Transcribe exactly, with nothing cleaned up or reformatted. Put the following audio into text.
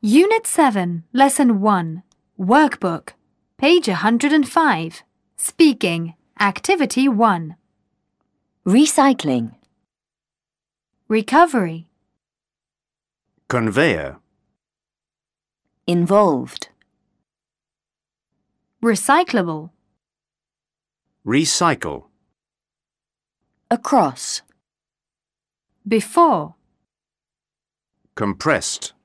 Unit seven, Lesson one, Workbook, page one hundred five. Speaking, Activity one. Recycling. Recovery. Conveyor. Involved. Recyclable. Recycle. Across. Before. Compressed.